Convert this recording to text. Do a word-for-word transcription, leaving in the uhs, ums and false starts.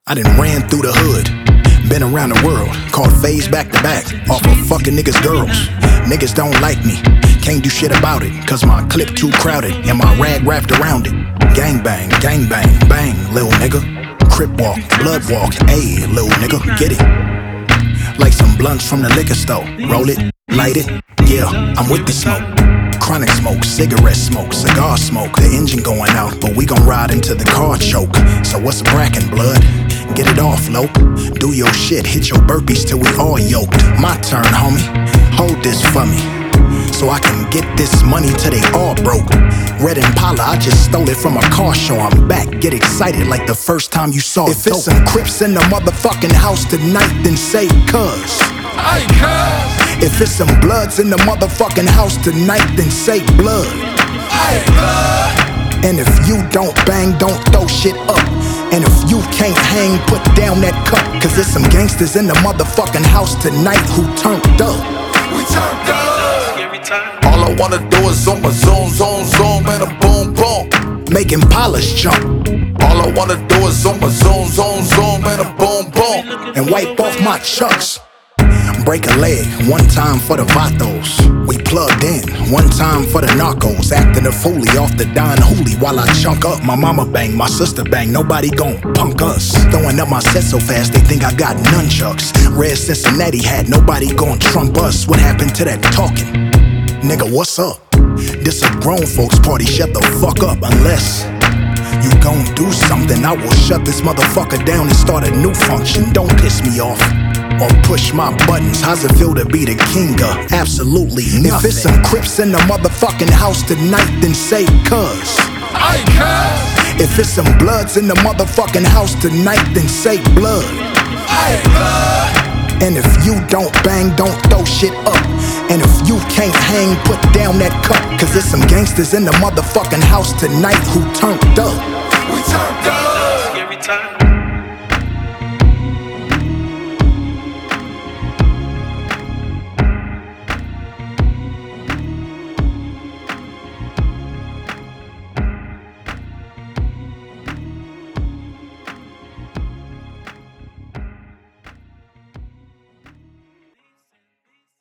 I done ran through the hood, been around the world, caught phase back to back, off of fucking niggas' girls. Niggas don't like me, can't do shit about it, cause my clip too crowded and my rag wrapped around it. Gang bang, gang bang, bang, lil' nigga. Crip walk, blood walk, ayy, lil' nigga, get it. Like some blunts from the liquor store, roll it, light it, yeah, I'm with the smoke. Chronic smoke, cigarette smoke, cigar smoke. The engine going out, but we gon' ride into the car choke. So what's brackin', blood? Get it off, lope. Do your shit, hit your burpees till we all yoked. My turn, homie, hold this for me, so I can get this money till they all broke. Red Impala, I just stole it from a car show. I'm back, get excited like the first time you saw it. If it's some Crips in the motherfucking house tonight, then say cuz. Hey, cuz. If it's some Bloods in the motherfucking house tonight, then say blood. Hey, blood. And if you don't bang, don't throw shit up. And if you can't hang, put down that cup, cause there's some gangsters in the motherfucking house tonight who turned up. We turned up. Every time. All I wanna do is zoom, a zoom, zoom, zoom, and a boom, boom. Making Impalas jump. All I wanna do is zoom, a zoom, zoom, zoom, and a boom, boom. And wipe off my chucks. Break a leg, one time for the vatos. We plugged in, one time for the narcos. Acting a foolie off the Don Hooley while I chunk up. My mama bang, my sister bang, nobody gon' punk us. Throwing up my set so fast they think I got nunchucks. Red Cincinnati hat, nobody gon' trump us. What happened to that talking? Nigga, what's up? This a grown folks party, shut the fuck up. Unless you gon' do something, I will shut this motherfucker down and start a new function. Don't piss me off or push my buttons. How's it feel to be the king of absolutely nothing? If it's some Crips in the motherfucking house tonight, then say cuz. Hey, cuz. If it's some Bloods in the motherfucking house tonight, then say blood. Hey, blood. And if you don't bang, don't throw shit up. And if you can't hang, put down that cup, cause there's some gangsters in the motherfucking house tonight who turned up. We turned up. Every time.